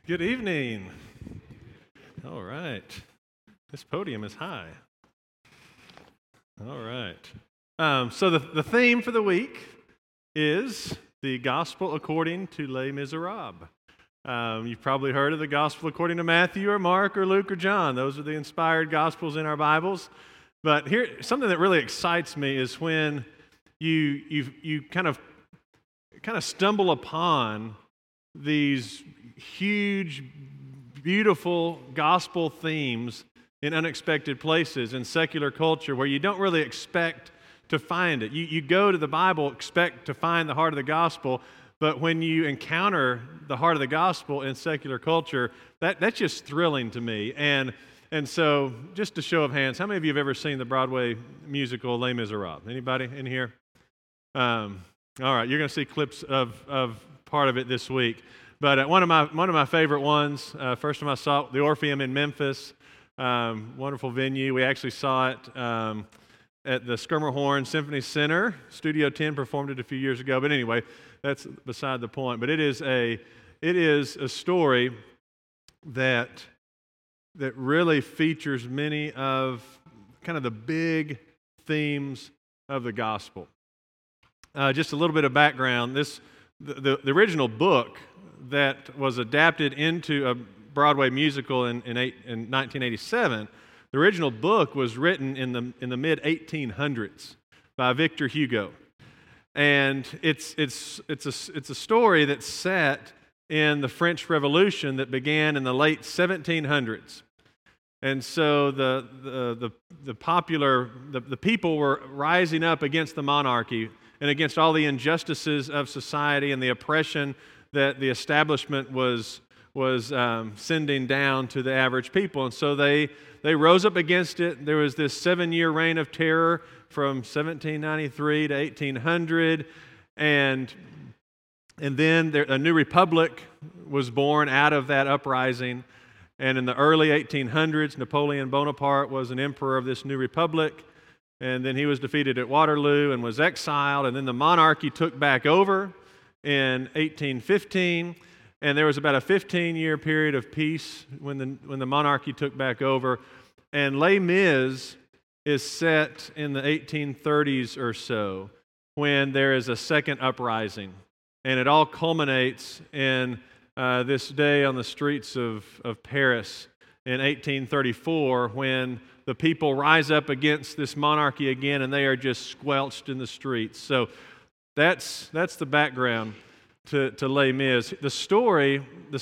Good evening. All right. This podium is high. All right. So the theme for the week is the Gospel according to Les Miserables. You've probably heard of the Gospel according to Matthew or Mark or Luke or John. Those are the inspired Gospels in our Bibles. But here, something that really excites me is when you kind of stumble upon these huge, beautiful gospel themes in unexpected places in secular culture where you don't really expect to find it. You go to the Bible, expect to find the heart of the gospel, but when you encounter the heart of the gospel in secular culture, that's just thrilling to me. And so, just a show of hands, how many of you have ever seen the Broadway musical Les Miserables? Anybody in here? All right, you're going to see clips of part of it this week. But one of my favorite ones, first time I saw it, the Orpheum in Memphis, wonderful venue. We actually saw it at the Schermerhorn Symphony Center. Studio 10 performed it a few years ago. But anyway, that's beside the point. But it is a story that really features many of kind of the big themes of the gospel. Just a little bit of background. The original book that was adapted into a Broadway musical in 1987, the original book was written in the mid-1800s by Victor Hugo. And it's a story that's set in the French Revolution that began in the late 1700s. And so the people were rising up against the monarchy and against all the injustices of society and the oppression that the establishment was sending down to the average people. And so they rose up against it. There was this 7-year reign of terror from 1793 to 1800, and then a new republic was born out of that uprising. And in the early 1800s, Napoleon Bonaparte was an emperor of this new republic. And then he was defeated at Waterloo and was exiled. And then the monarchy took back over in 1815. And there was about a 15-year period of peace when the monarchy took back over. And Les Mis is set in the 1830s or so when there is a second uprising. And it all culminates in this day on the streets of Paris in 1834 when the people rise up against this monarchy again, and they are just squelched in the streets. So that's the background to Les Mis. The story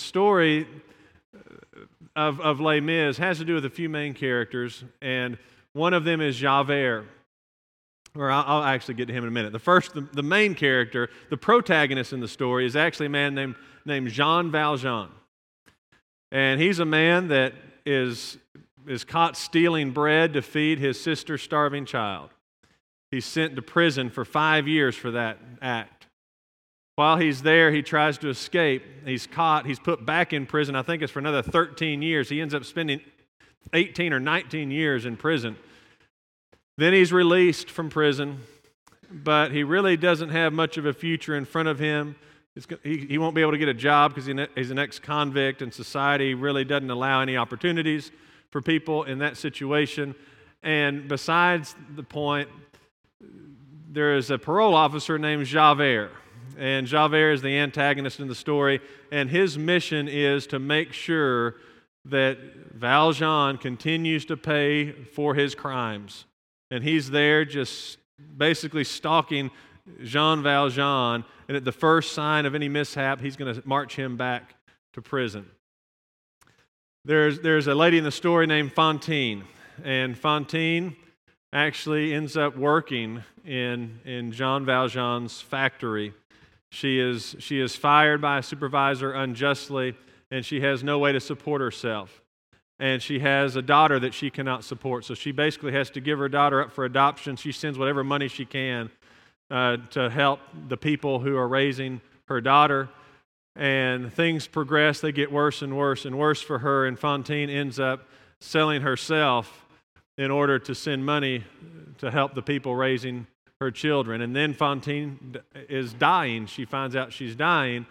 of Les Mis has to do with a few main characters, and one of them is Javert. Or I'll actually get to him in a minute. The main character, the protagonist in the story, is actually a man named Jean Valjean. And he's a man that is caught stealing bread to feed his sister's starving child. He's sent to prison for 5 years for that act. While he's there, he tries to escape. He's caught. He's put back in prison. I think it's for another 13 years. He ends up spending 18 or 19 years in prison. Then he's released from prison, but he really doesn't have much of a future in front of him. He won't be able to get a job because he's an ex-convict, and society really doesn't allow any opportunities for people in that situation. And besides the point, there is a parole officer named Javert. And Javert is the antagonist in the story, and his mission is to make sure that Valjean continues to pay for his crimes. And he's there just basically stalking Jean Valjean, and at the first sign of any mishap, he's going to march him back to prison. There's a lady in the story named Fantine, and Fantine actually ends up working in Jean Valjean's factory. She is fired by a supervisor unjustly, and she has no way to support herself. And she has a daughter that she cannot support, so she basically has to give her daughter up for adoption. She sends whatever money she can to help the people who are raising her daughter. And things progress. They get worse and worse and worse for her, and Fantine ends up selling herself in order to send money to help the people raising her children. And then Fantine is dying. She finds out she's dying,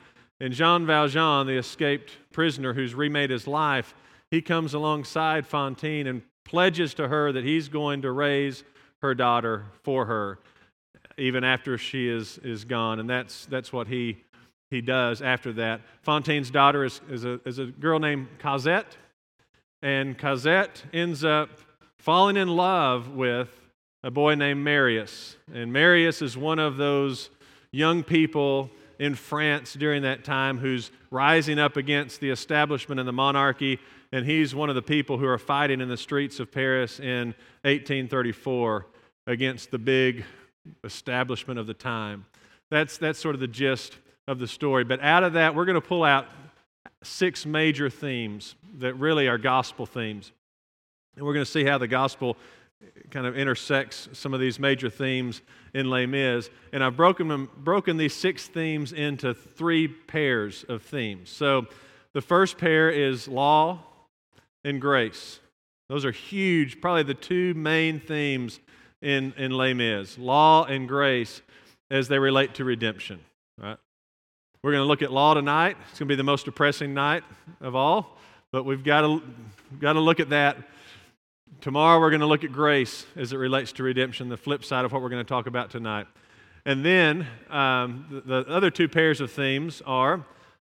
And Jean Valjean, the escaped prisoner who's remade his life, he comes alongside Fantine and pledges to her that he's going to raise her daughter for her, even after she is gone. And that's what he does after that. Fantine's daughter is a girl named Cosette, and Cosette ends up falling in love with a boy named Marius. And Marius is one of those young people in France during that time who's rising up against the establishment and the monarchy, and he's one of the people who are fighting in the streets of Paris in 1834 against the big establishment of the time. That's sort of the gist of the story. But out of that, we're going to pull out 6 major themes that really are gospel themes. And we're going to see how the gospel kind of intersects some of these major themes in Les Mis. And I've broken these 6 themes into 3 pairs of themes. So the first pair is law and grace. Those are huge, probably the 2 main themes in Les Mis, law and grace as they relate to redemption. Right? We're going to look at law tonight. It's going to be the most depressing night of all, but we've got to look at that. Tomorrow we're going to look at grace as it relates to redemption, the flip side of what we're going to talk about tonight. And then the other 2 pairs of themes are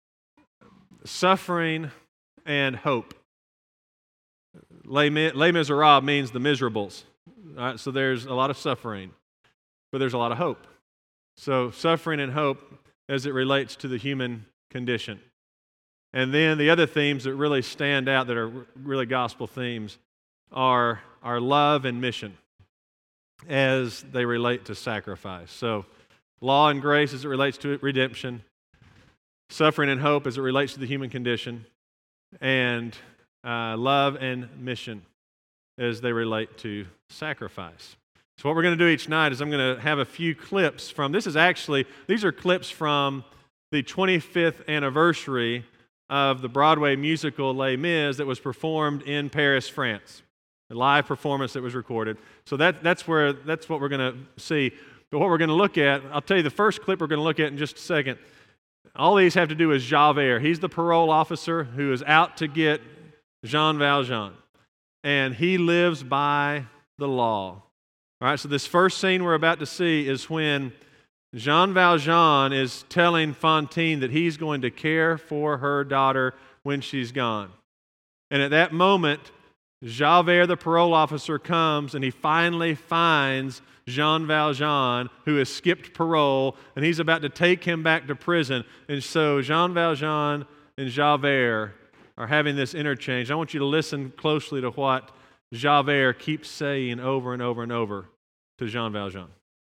suffering and hope. Les Miserables means the miserables. All right, so there's a lot of suffering, but there's a lot of hope. So suffering and hope as it relates to the human condition. And then the other themes that really stand out that are really gospel themes are love and mission as they relate to sacrifice. So law and grace as it relates to redemption, suffering and hope as it relates to the human condition, and love and mission as they relate to sacrifice. So what we're going to do each night is I'm going to have a few clips from, these are clips from the 25th anniversary of the Broadway musical Les Mis that was performed in Paris, France. A live performance that was recorded. So that's what we're going to see. But what we're going to look at, I'll tell you the first clip we're going to look at in just a second. All these have to do with Javert. He's the parole officer who is out to get Jean Valjean. And he lives by the law. All right, so this first scene we're about to see is when Jean Valjean is telling Fantine that he's going to care for her daughter when she's gone. And at that moment, Javert, the parole officer, comes and he finally finds Jean Valjean, who has skipped parole, and he's about to take him back to prison. And so Jean Valjean and Javert are having this interchange. I want you to listen closely to what Javert keeps saying over and over and over to Jean Valjean.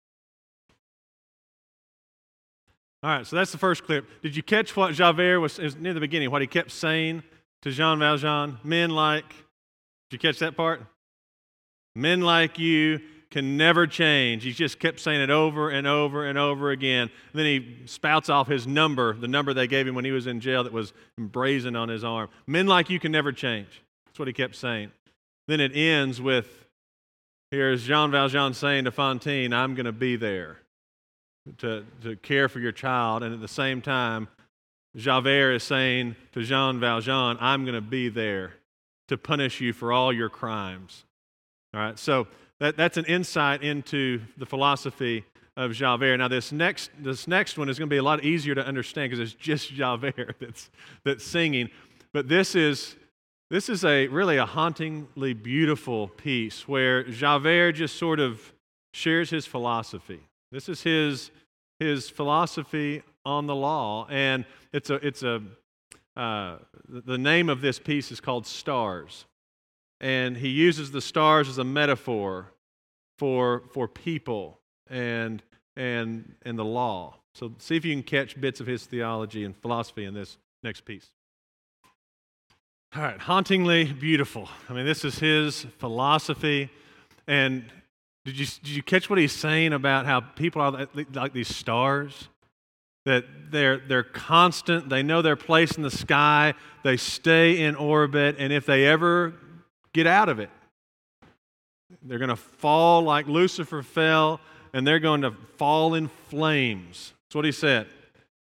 All right, so that's the first clip. Did you catch what Javert was near the beginning, what he kept saying to Jean Valjean? Did you catch that part? Men like you can never change. He just kept saying it over and over and over again. And then he spouts off his number, the number they gave him when he was in jail that was emblazoned on his arm. Men like you can never change. That's what he kept saying. Then it ends with, here's Jean Valjean saying to Fantine, I'm going to be there to care for your child. And at the same time, Javert is saying to Jean Valjean, I'm going to be there to punish you for all your crimes. All right, so that's an insight into the philosophy of Javert. Now, this next one is going to be a lot easier to understand because it's just Javert that's singing. But this is really a hauntingly beautiful piece where Javert just sort of shares his philosophy. This is his philosophy on the law, and the name of this piece is called Stars. And he uses the stars as a metaphor for people and the law. So see if you can catch bits of his theology and philosophy in this next piece. All right, hauntingly beautiful. I mean, this is his philosophy. And did you catch what he's saying about how people are like these stars? That they're constant, they know their place in the sky, they stay in orbit, and if they ever get out of it, they're going to fall like Lucifer fell, and they're going to fall in flames. That's what he said.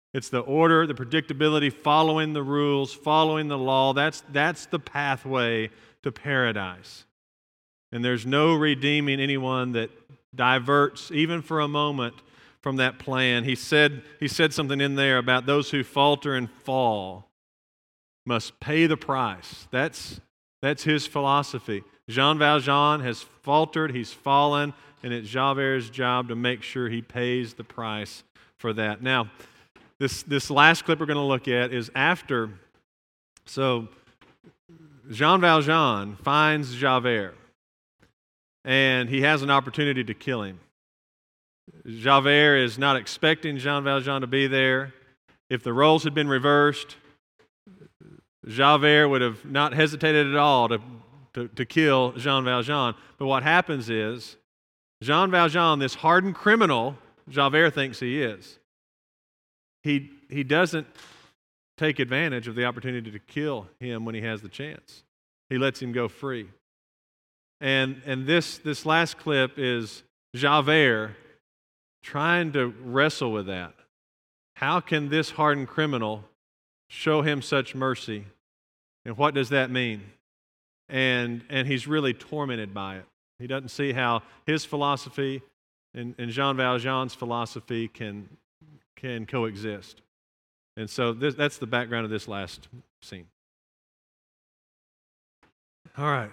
It's the order, the predictability, following the rules, following the law. That's the pathway to paradise. And there's no redeeming anyone that diverts, even for a moment, from that plan. He said something in there about those who falter and fall must pay the price. That's his philosophy. Jean Valjean has faltered, he's fallen, and it's Javert's job to make sure he pays the price for that. Now, this last clip we're going to look at is after. So, Jean Valjean finds Javert, and he has an opportunity to kill him. Javert is not expecting Jean Valjean to be there. If the roles had been reversed, Javert would have not hesitated at all to kill Jean Valjean. But what happens is, Jean Valjean, this hardened criminal, Javert thinks he is, he doesn't take advantage of the opportunity to kill him when he has the chance. He lets him go free. And this last clip is Javert trying to wrestle with that. How can this hardened criminal show him such mercy? And what does that mean? And he's really tormented by it. He doesn't see how his philosophy and Jean Valjean's philosophy can coexist. And so that's the background of this last scene. All right.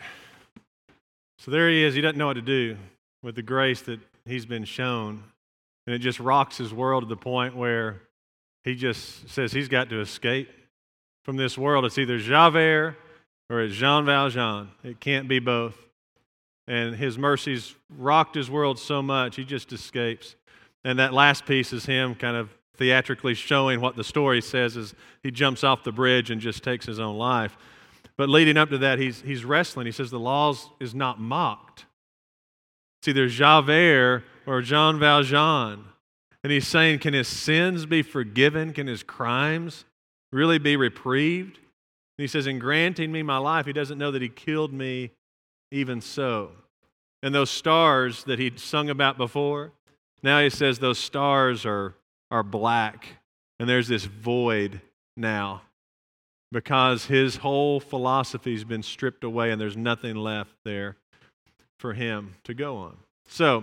So there he is. He doesn't know what to do with the grace that he's been shown. And it just rocks his world to the point where he just says he's got to escape from this world. It's either Javert or it's Jean Valjean. It can't be both. And his mercies rocked his world so much, he just escapes. And that last piece is him kind of theatrically showing what the story says as he jumps off the bridge and just takes his own life. But leading up to that, he's wrestling. He says the law is not mocked. It's either Javert or Jean Valjean. And he's saying, can his sins be forgiven? Can his crimes really be reprieved? And he says, in granting me my life, he doesn't know that he killed me even so. And those stars that he'd sung about before, now he says those stars are black. And there's this void now because his whole philosophy's been stripped away and there's nothing left there for him to go on. So,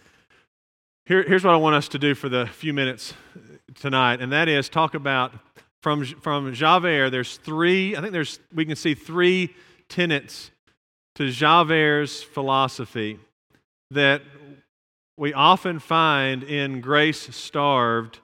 here's what I want us to do for the few minutes tonight, and that is talk about from Javert. We can see three tenets to Javert's philosophy that we often find in grace-starved,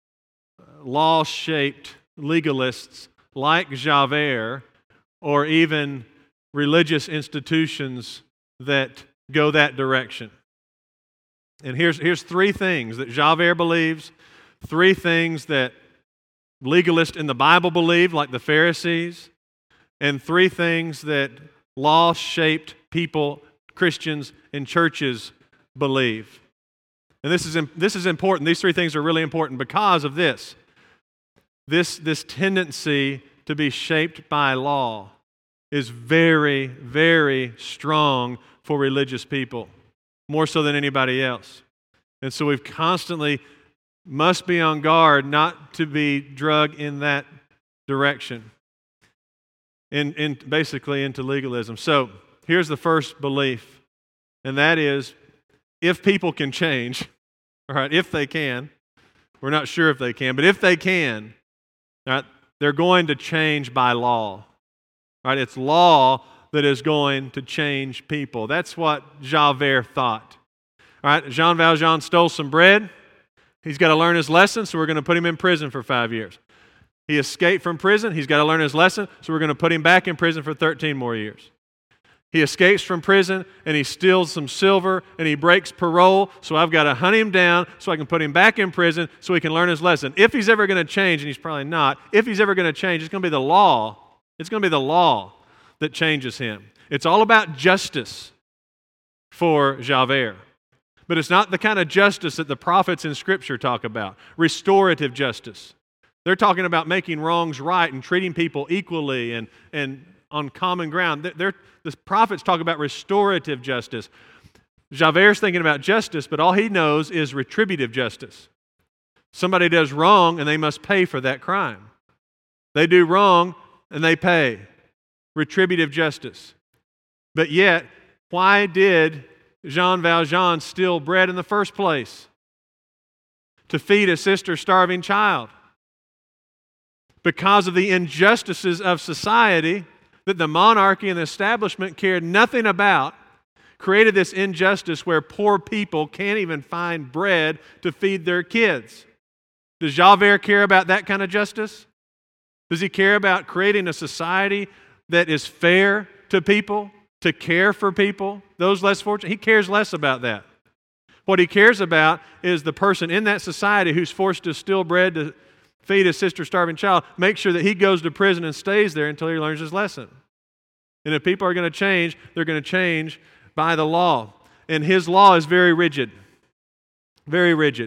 law-shaped legalists like Javert, or even religious institutions that go that direction. And here's three things that Javert believes, three things that legalists in the Bible believe, like the Pharisees, and three things that law-shaped people, Christians in churches, believe. And this is important. These three things are really important because of this. This tendency to be shaped by law is very, very strong for religious people, more so than anybody else. And so we've constantly must be on guard not to be dragged in that direction, in basically into legalism. So here's the first belief, and that is if people can change, all right, if they can, we're not sure if they can, but if they can, all right, they're going to change by law. All right, it's law that is going to change people. That's what Javert thought. All right, Jean Valjean stole some bread. He's got to learn his lesson, so we're going to put him in prison for 5 years. He escaped from prison. He's got to learn his lesson, so we're going to put him back in prison for 13 more years. He escapes from prison, and he steals some silver, and he breaks parole, so I've got to hunt him down so I can put him back in prison so he can learn his lesson. If he's ever going to change, and he's probably not, if he's ever going to change, it's going to be the law. It's going to be the law that changes him. It's all about justice for Javert. But it's not the kind of justice that the prophets in Scripture talk about. Restorative justice. They're talking about making wrongs right and treating people equally and on common ground. The prophets talk about restorative justice. Javert's thinking about justice, but all he knows is retributive justice. Somebody does wrong and they must pay for that crime. They do wrong and they pay. Retributive justice. But yet, why did Jean Valjean steal bread in the first place? To feed a sister's starving child. Because of the injustices of society that the monarchy and the establishment cared nothing about, created this injustice where poor people can't even find bread to feed their kids. Does Javert care about that kind of justice? Does he care about creating a society that is fair to people, to care for people, those less fortunate? He cares less about that. What he cares about is the person in that society who's forced to steal bread to feed his sister's starving child, make sure that he goes to prison and stays there until he learns his lesson. And if people are going to change, they're going to change by the law. And his law is very rigid. Very rigid.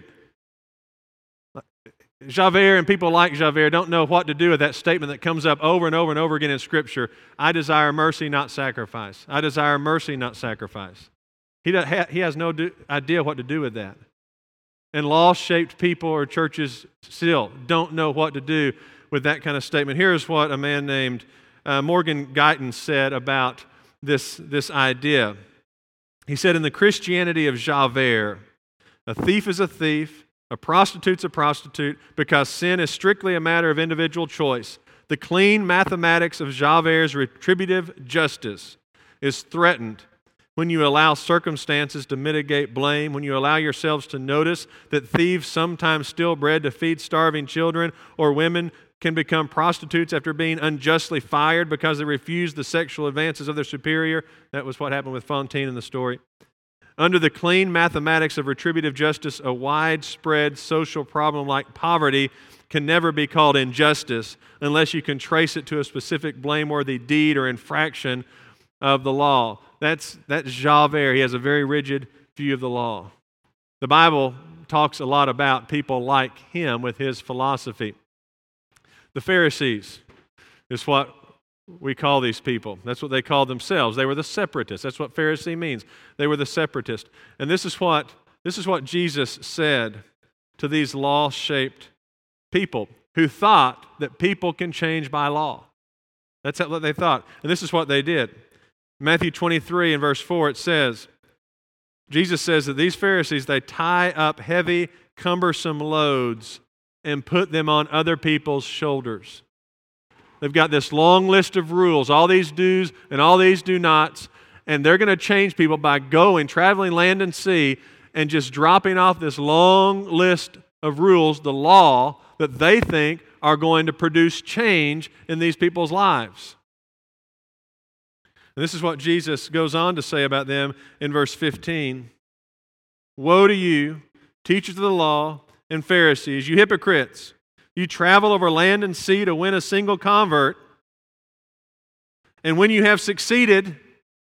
Javert and people like Javert don't know what to do with that statement that comes up over and over and over again in Scripture. I desire mercy, not sacrifice. I desire mercy, not sacrifice. He has no idea what to do with that. And law-shaped people or churches still don't know what to do with that kind of statement. Here's what a man named Morgan Guyton said about this idea. He said, in the Christianity of Javert, a thief is a thief, a prostitute's a prostitute, because sin is strictly a matter of individual choice. The clean mathematics of Javert's retributive justice is threatened when you allow circumstances to mitigate blame, when you allow yourselves to notice that thieves sometimes steal bread to feed starving children, or women can become prostitutes after being unjustly fired because they refuse the sexual advances of their superior. That was what happened with Fontaine in the story. Under the clean mathematics of retributive justice, a widespread social problem like poverty can never be called injustice unless you can trace it to a specific blameworthy deed or infraction of the law. That's Javert. He has a very rigid view of the law. The Bible talks a lot about people like him with his philosophy. The Pharisees is what we call these people. That's what they called themselves. They were the separatists. That's what Pharisee means. They were the separatists. And this is what Jesus said to these law-shaped people who thought that people can change by law. That's what they thought. And this is what they did. Matthew 23 and verse 4, it says, Jesus says that these Pharisees, they tie up heavy, cumbersome loads and put them on other people's shoulders. They've got this long list of rules, all these do's and all these do nots, and they're going to change people by traveling land and sea, and just dropping off this long list of rules, the law, that they think are going to produce change in these people's lives. And this is what Jesus goes on to say about them in verse 15. Woe to you, teachers of the law and Pharisees, you hypocrites! You travel over land and sea to win a single convert, and when you have succeeded,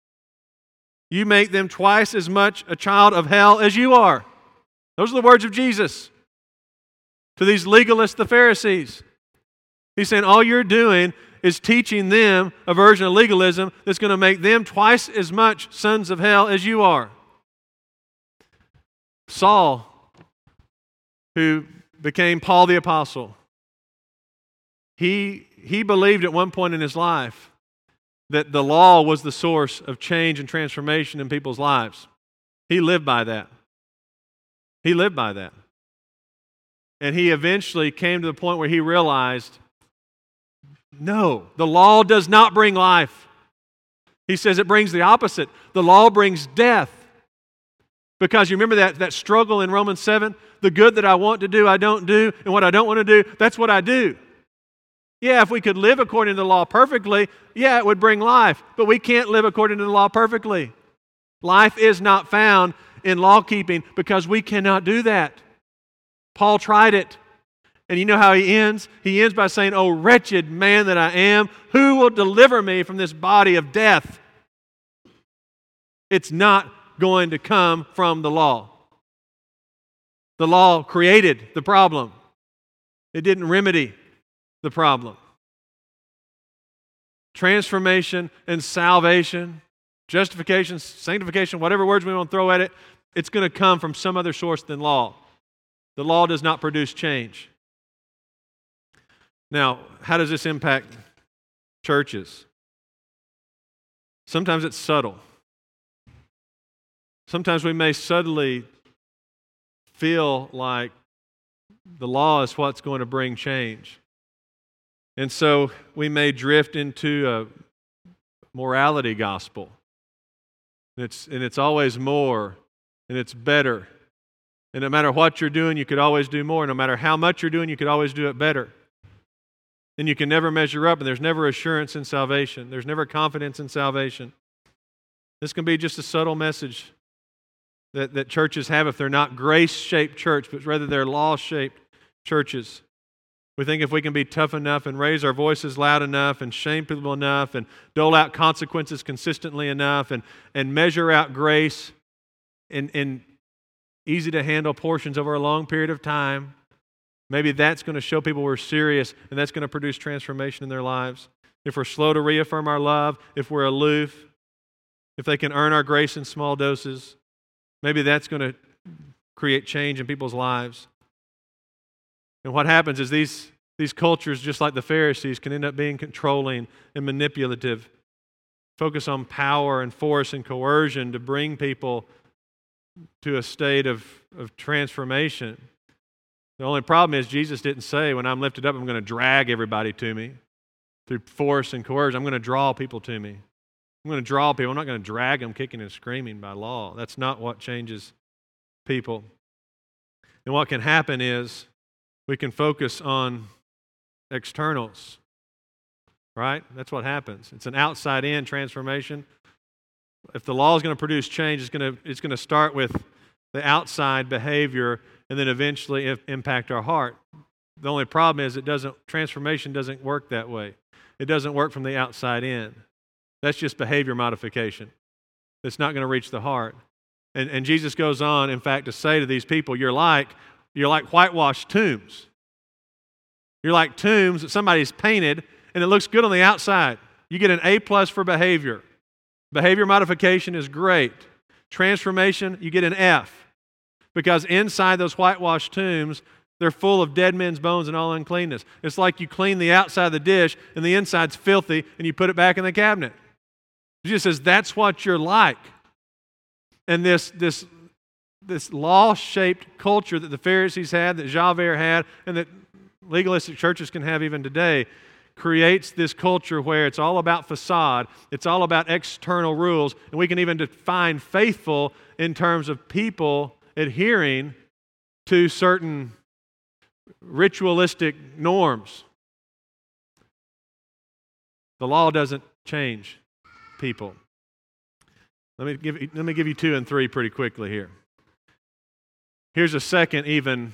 you make them twice as much a child of hell as you are. Those are the words of Jesus to these legalists, the Pharisees. He's saying all you're doing is teaching them a version of legalism that's going to make them twice as much sons of hell as you are. Saul, who became Paul the Apostle, he believed at one point in his life that the law was the source of change and transformation in people's lives. He lived by that. He lived by that. And he eventually came to the point where he realized, no, the law does not bring life. He says it brings the opposite. The law brings death. Because you remember that struggle in Romans 7? The good that I want to do, I don't do, and what I don't want to do, that's what I do. Yeah, if we could live according to the law perfectly, yeah, it would bring life. But we can't live according to the law perfectly. Life is not found in law keeping because we cannot do that. Paul tried it. And you know how he ends? He ends by saying, "O wretched man that I am, who will deliver me from this body of death?" It's not going to come from the law. The law created the problem. It didn't remedy the problem. Transformation and salvation, justification, sanctification, whatever words we want to throw at it, it's going to come from some other source than law. The law does not produce change. Now, how does this impact churches? Sometimes it's subtle. Sometimes we may subtly feel like the law is what's going to bring change. And so we may drift into a morality gospel. And it's always more, and it's better. And no matter what you're doing, you could always do more. No matter how much you're doing, you could always do it better. And you can never measure up, and there's never assurance in salvation. There's never confidence in salvation. This can be just a subtle message that churches have if they're not grace-shaped church, but rather they're law-shaped churches. We think if we can be tough enough and raise our voices loud enough and shame people enough and dole out consequences consistently enough and measure out grace in easy-to-handle portions over a long period of time, maybe that's going to show people we're serious, and that's going to produce transformation in their lives. If we're slow to reaffirm our love, if we're aloof, if they can earn our grace in small doses, maybe that's going to create change in people's lives. And what happens is these cultures, just like the Pharisees, can end up being controlling and manipulative, focus on power and force and coercion to bring people to a state of transformation. The only problem is Jesus didn't say, when I'm lifted up, I'm going to drag everybody to me through force and coercion. I'm going to draw people to me. I'm going to draw people. I'm not going to drag them kicking and screaming by law. That's not what changes people. And what can happen is we can focus on externals, right? That's what happens. It's an outside-in transformation. If the law is going to produce change, it's going to start with the outside behavior and then eventually impact our heart. The only problem is transformation doesn't work that way. It doesn't work from the outside in. That's just behavior modification. It's not going to reach the heart. And Jesus goes on, in fact, to say to these people, you're like whitewashed tombs. You're like tombs that somebody's painted, and it looks good on the outside. You get an A+ for behavior. Behavior modification is great. Transformation, you get an F. Because inside those whitewashed tombs, they're full of dead men's bones and all uncleanness. It's like you clean the outside of the dish, and the inside's filthy, and you put it back in the cabinet. Jesus says, that's what you're like. And this law-shaped culture that the Pharisees had, that Javert had, and that legalistic churches can have even today, creates this culture where it's all about facade, it's all about external rules, and we can even define faithful in terms of people adhering to certain ritualistic norms. The law doesn't change people. Let me give you 2 and 3 pretty quickly here. Here's a second, even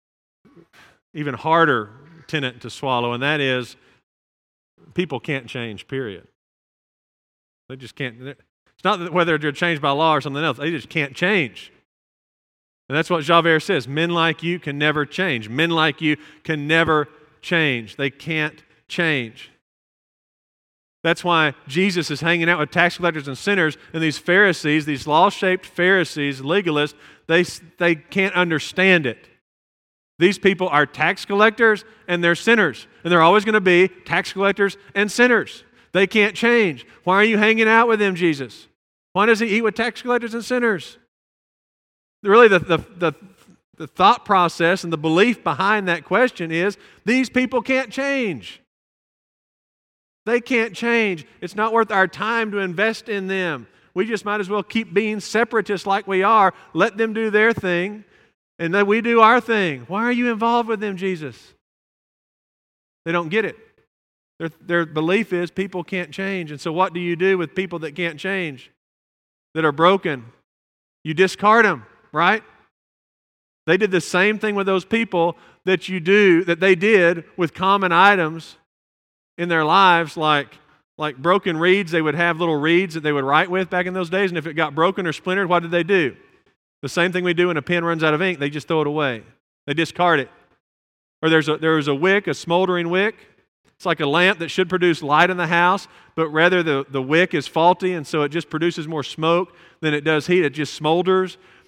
harder tenet to swallow, and that is people can't change, period. They just can't. It's not that whether they're changed by law or something else. They just can't change. And that's what Javert says. Men like you can never change. Men like you can never change. They can't change. That's why Jesus is hanging out with tax collectors and sinners, and these Pharisees, these law-shaped Pharisees, legalists, they can't understand it. These people are tax collectors and they're sinners. And they're always going to be tax collectors and sinners. They can't change. Why are you hanging out with them, Jesus? Why does he eat with tax collectors and sinners? Really, the thought process and the belief behind that question is these people can't change. They can't change. It's not worth our time to invest in them. We just might as well keep being separatists like we are. Let them do their thing, and then we do our thing. Why are you involved with them, Jesus? They don't get it. Their belief is people can't change. And so what do you do with people that can't change, that are broken? You discard them, right? They did the same thing with those people that they did with common items in their lives, like broken reeds. They would have little reeds that they would write with back in those days, and if it got broken or splintered, what did they do? The same thing we do when a pen runs out of ink. They just throw it away. They discard it. Or there's a wick, a smoldering wick. It's like a lamp that should produce light in the house, but rather the wick is faulty, and so it just produces more smoke than it does heat. It just smolders.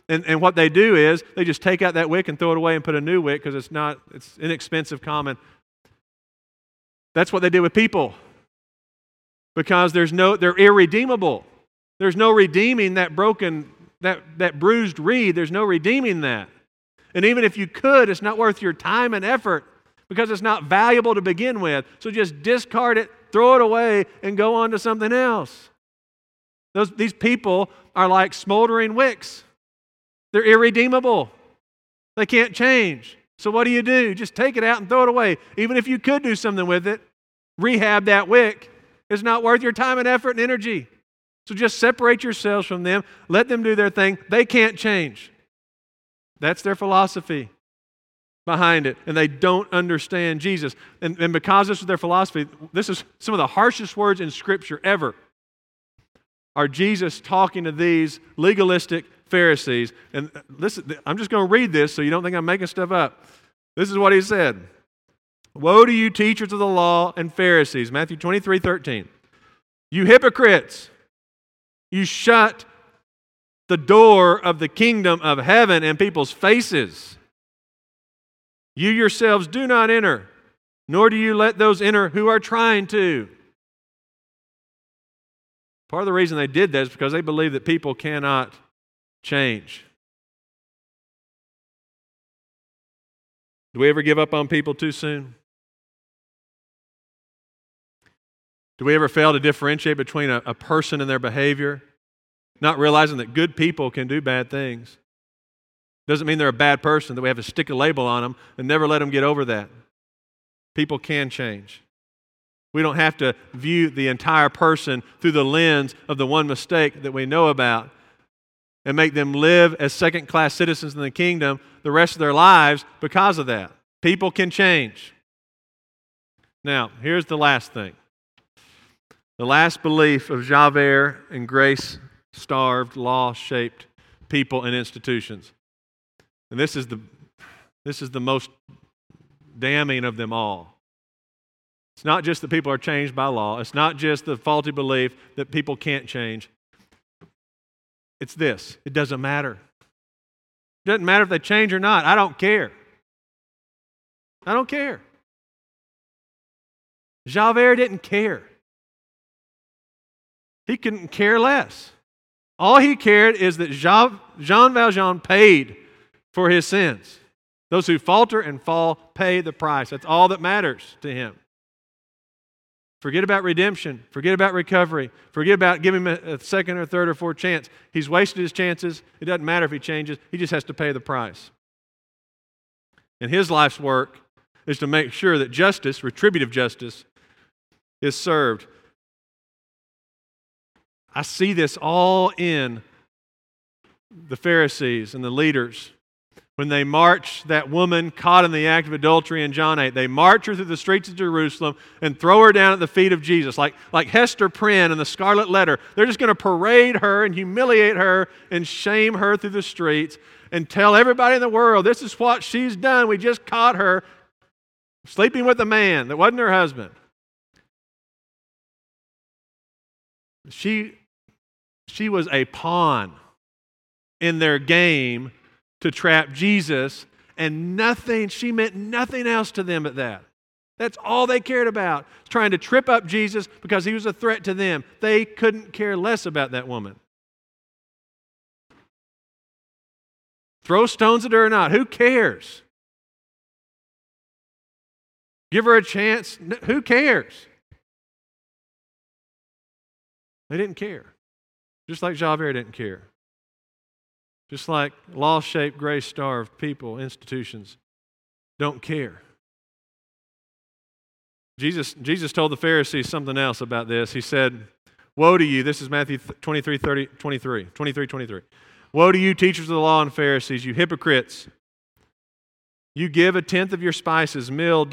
And what they do is they just take out that wick and throw it away and put a new wick because it's inexpensive, common. That's what they do with people. Because they're irredeemable. There's no redeeming that broken, that bruised reed. There's no redeeming that. And even if you could, it's not worth your time and effort because it's not valuable to begin with. So just discard it, throw it away, and go on to something else. These people are like smoldering wicks. They're irredeemable. They can't change. So what do? Just take it out and throw it away. Even if you could do something with it, rehab that wick, it's not worth your time and effort and energy. So just separate yourselves from them. Let them do their thing. They can't change. That's their philosophy behind it. And they don't understand Jesus. And because this is their philosophy, this is some of the harshest words in Scripture ever, are Jesus talking to these legalistic Pharisees. And listen, I'm just going to read this so you don't think I'm making stuff up. This is what he said. Woe to you, teachers of the law and Pharisees. Matthew 23:13. You hypocrites, you shut the door of the kingdom of heaven in people's faces. You yourselves do not enter, nor do you let those enter who are trying to. Part of the reason they did that is because they believe that people cannot change. Do we ever give up on people too soon? Do we ever fail to differentiate between a person and their behavior? Not realizing that good people can do bad things. Doesn't mean they're a bad person, that we have to stick a label on them and never let them get over that. People can change. We don't have to view the entire person through the lens of the one mistake that we know about and make them live as second-class citizens in the kingdom the rest of their lives because of that. People can change. Now, here's the last thing. The last belief of Javert and grace-starved, law-shaped people and institutions. And this is the most damning of them all. It's not just that people are changed by law. It's not just the faulty belief that people can't change. It's this. It doesn't matter. It doesn't matter if they change or not. I don't care. I don't care. Javert didn't care. He couldn't care less. All he cared is that Jean Valjean paid for his sins. Those who falter and fall pay the price. That's all that matters to him. Forget about redemption. Forget about recovery. Forget about giving him a second or third or fourth chance. He's wasted his chances. It doesn't matter if he changes. He just has to pay the price. And his life's work is to make sure that justice, retributive justice, is served. I see this all in the Pharisees and the leaders. When they march that woman caught in the act of adultery in John 8, they march her through the streets of Jerusalem and throw her down at the feet of Jesus. Like Hester Prynne in the Scarlet Letter. They're just going to parade her and humiliate her and shame her through the streets and tell everybody in the world, this is what she's done. We just caught her sleeping with a man that wasn't her husband. She was a pawn in their game to trap Jesus, and she meant nothing else to them but that. That's all they cared about, trying to trip up Jesus because he was a threat to them. They couldn't care less about that woman. Throw stones at her or not, who cares? Give her a chance, who cares? They didn't care. Just like Javert didn't care. Just like law-shaped, grace-starved people, institutions, don't care. Jesus told the Pharisees something else about this. He said, woe to you, this is Matthew 23:23. Woe to you, teachers of the law and Pharisees, you hypocrites. You give a tenth of your spices, mint,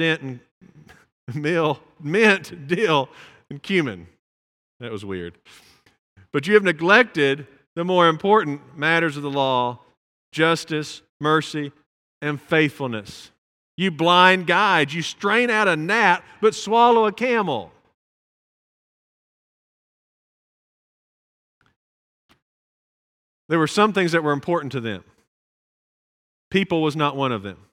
dill, and cumin. That was weird. But you have neglected the more important matters of the law, justice, mercy, and faithfulness. You blind guides, you strain out a gnat, but swallow a camel. There were some things that were important to them. People was not one of them.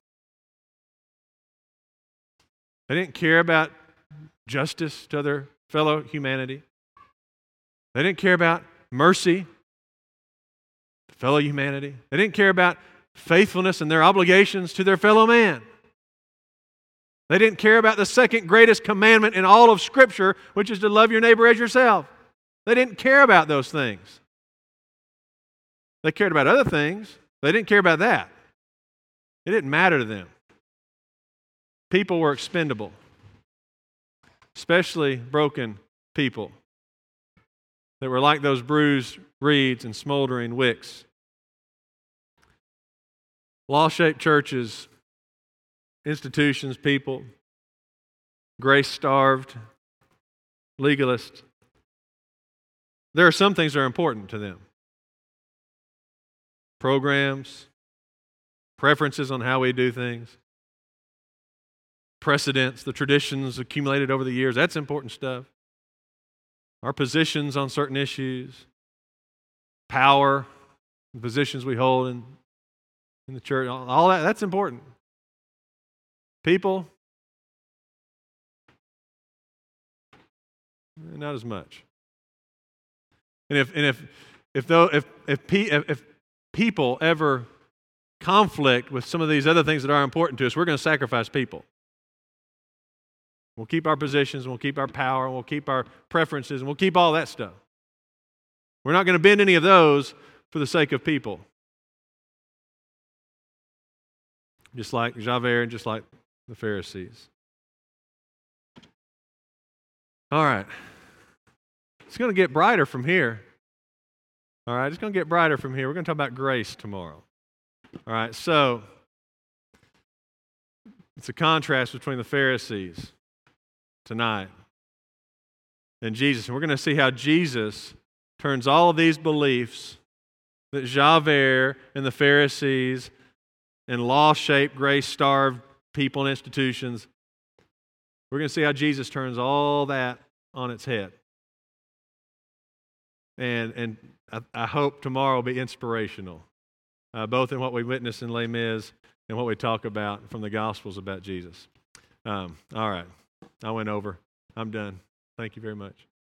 They didn't care about justice to their fellow humanity. They didn't care about mercy to fellow humanity. They didn't care about faithfulness and their obligations to their fellow man. They didn't care about the second greatest commandment in all of Scripture, which is to love your neighbor as yourself. They didn't care about those things. They cared about other things. They didn't care about that. It didn't matter to them. People were expendable, especially broken people that were like those bruised reeds and smoldering wicks. Law-shaped churches, institutions, people, grace-starved, legalists. There are some things that are important to them. Programs, preferences on how we do things, precedents, the traditions accumulated over the years, that's important stuff. Our positions on certain issues, power, the positions we hold in the church, all that, that's important. People, not as much. And if people ever conflict with some of these other things that are important to us, we're going to sacrifice people. We'll keep our positions, we'll keep our power, and we'll keep our preferences, and we'll keep all that stuff. We're not going to bend any of those for the sake of people. Just like Javert and just like the Pharisees. All right. It's going to get brighter from here. All right, it's going to get brighter from here. We're going to talk about grace tomorrow. All right, so it's a contrast between the Pharisees tonight and Jesus. And we're going to see how Jesus turns all of these beliefs that Javert and the Pharisees and law-shaped, grace-starved people and institutions, we're going to see how Jesus turns all that on its head. And I hope tomorrow will be inspirational, both in what we witness in Les Mis and what we talk about from the Gospels about Jesus. All right. I went over. I'm done. Thank you very much.